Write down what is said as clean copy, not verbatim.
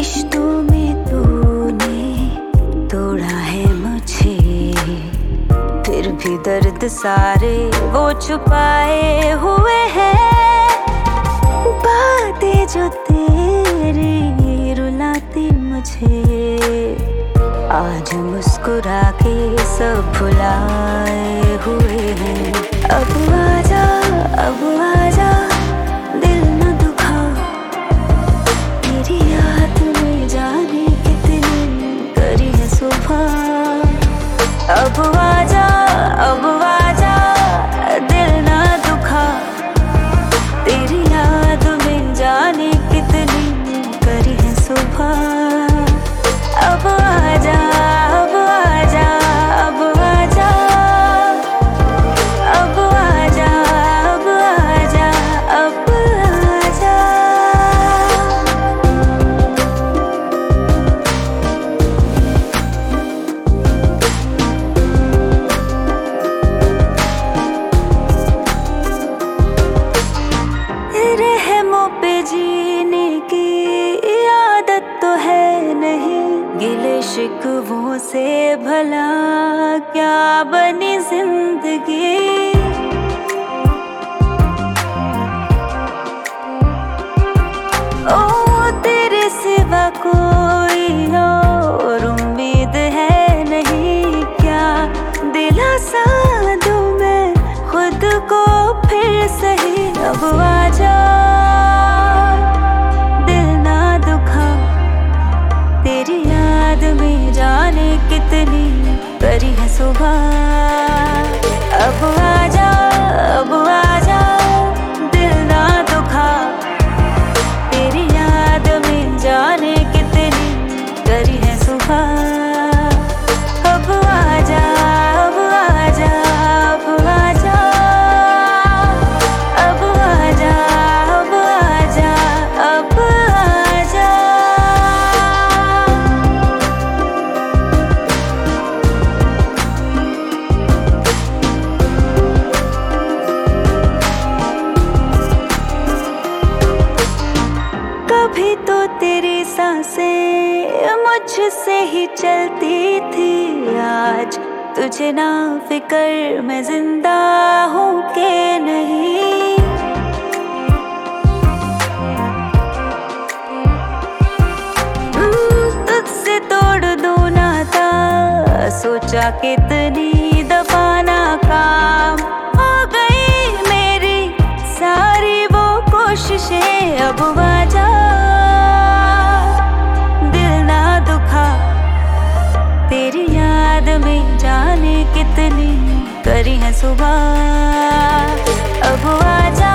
रिश्तों में तूने तोड़ा है मुझे, फिर भी दर्द सारे वो छुपाए हुए हैं। बातें जो तेरी रुलाती मुझे, आज मुस्कुरा के सब भुलाए हुए हैं। अब आजा, अब आजा, दिल न दुखा, तेरी याद में जाने कितनी करी है सुबह। अब आजा, अब आजा, दिल न दुखा, तेरी याद में जाने कितनी करी है सुबह। अब आजा, अब आजा, अब आजा, अब आजा, अब आजा, अब आजा। रहमों पे जीने की आदत तो है नहीं, गिले शिकवों से भला क्या बनी जिंदगी। ओ तेरे सिवा कोई और उम्मीद है नहीं, क्या दिलासा दूं मैं खुद को फिर सही। अब आजा, दिल ना दुखा, तेरी याद में जाने कितनी करी है सुबह। अब आजा, अब आजा, दिल ना दुखा, तेरी याद में जाने कितनी करी है सुबह। अब आजा, अब आजा, अब आजा, अब आजा, अब आजा, अब आजा। कभी तो तेरी सांसें मुझसे ही चलती थी, आज तुझे ना फिकर मैं जिंदा हूँ के नहीं। तुझसे तोड़ दूँ नाता, सोचा कितनी दफा नाकाम हो गई मेरी सारी वो कोशिशें। अब आजा, दिल ना दुखा, तेरी याद में जाने कितनी करी है सुबह। अब आजा,